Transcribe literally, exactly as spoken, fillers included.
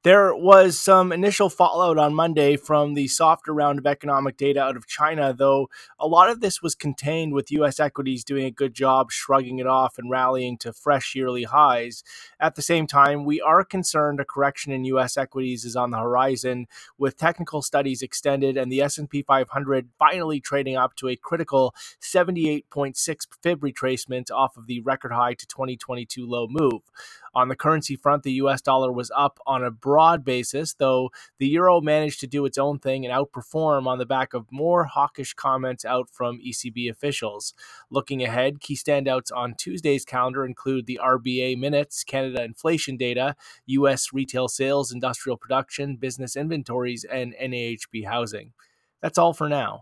There was some initial fallout on Monday from the softer round of economic data out of China, though a lot of this was contained with U S equities doing a good job shrugging it off and rallying to fresh yearly highs. At the same time, we are concerned a correction in U S equities is on the horizon, with technical studies extended and the S and P five hundred finally trading up to a critical seventy-eight point six fib retracement off of the record high to twenty twenty-two low move. On the currency front, the U S dollar was up on a broad basis, though the euro managed to do its own thing and outperform on the back of more hawkish comments out from E C B officials. Looking ahead, key standouts on Tuesday's calendar include the R B A minutes, Canada inflation data, U S retail sales, industrial production, business inventories, and N A H B housing. That's all for now.